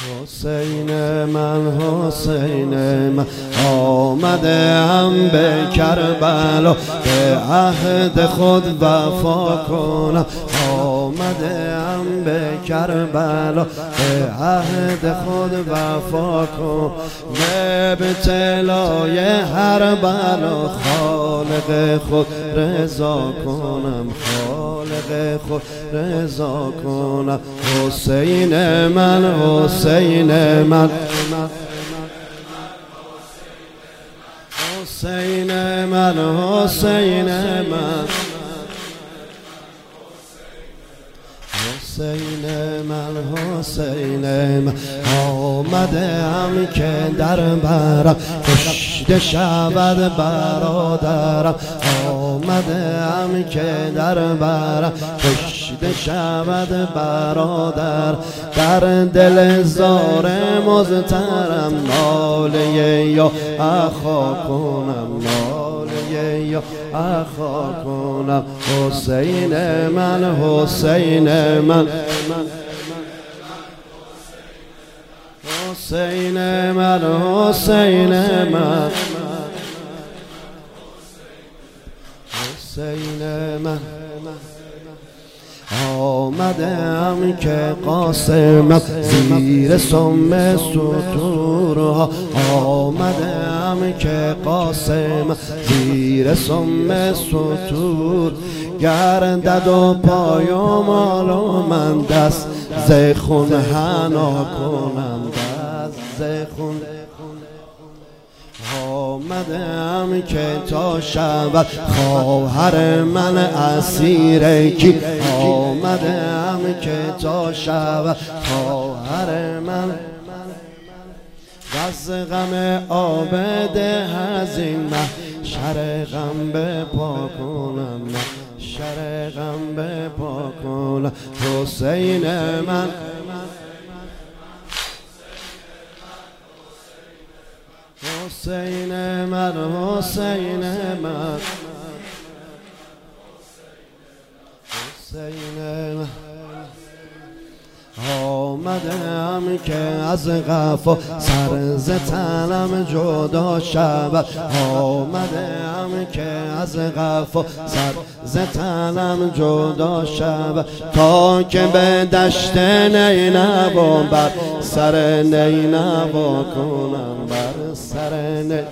حسین من آمدم به کربلا به عهد خود وفا کنم. آمدم به کربلا به عهد خود وفا کنم. به ابتلای هر بلا خالق خود رضا کنم. خالق خود رضا کنم. حسین من حسین من حسین من حسین من حسین من حسین من آمدم که در برم کشته شود برادرم. آمدم که در برم کشته شود برادر. در دل زار مضطرم ناله یا اخا کنم. ناله یا اخا کنم. حسین من حسین من حسین من حسین من حسین من آمدم که قاسمم زیر سم ستورها. آمدم که قاسمم زیر سم ستور گردد و پای و مال و من دست ز خون حنا کنم. دست ز خون آمدم که تا شود خواهر من اسیر کی. آمدم که تا شود خواهر من از غم عابد حزین محشر غم بپا کنم. محشر غم بپا کنم. حسین من حسین من حسین من حسین من آمدم که از قفا سر ز تنم جدا شود. آمدم که از قفا سر ز تنم جدا شود تا که به دشت نینوا بر سر نینوا کنم. بر سر نینوا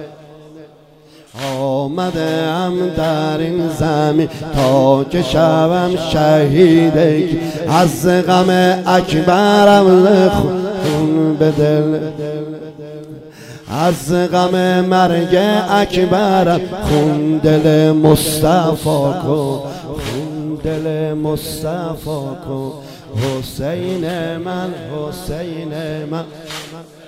آمدم در این زمین تا که شوم شهید از غم اکبرم خون به دل. از غم مرگ اکبرم خون دل مصطفی کن. خون دل مصطفی کن. حسین من حسین من